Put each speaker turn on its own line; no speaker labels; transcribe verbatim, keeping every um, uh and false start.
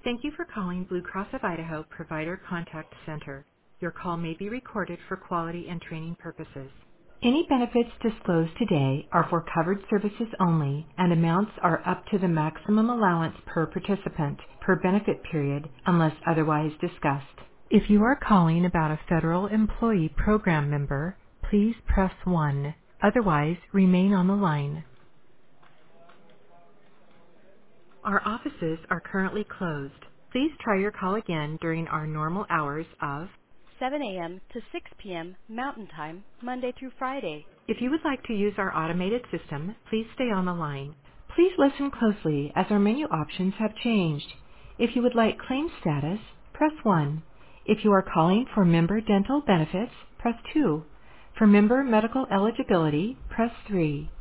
Thank you for calling Blue Cross of Idaho Provider Contact Center. Your call may be recorded for quality and training purposes. Any benefits disclosed today are for covered services only, and amounts are up to the maximum allowance per participant per benefit period unless otherwise discussed. If you are calling about a federal employee program member, please press one. Otherwise, remain on the line. Our offices are currently closed. Please try your call again during our normal hours of
seven a m to six p m Mountain Time, Monday through Friday.
If you would like to use our automated system, please stay on the line. Please listen closely as our menu options have changed. If you would like claim status, press one. If you are calling for member dental benefits, press two. For member medical eligibility, press three.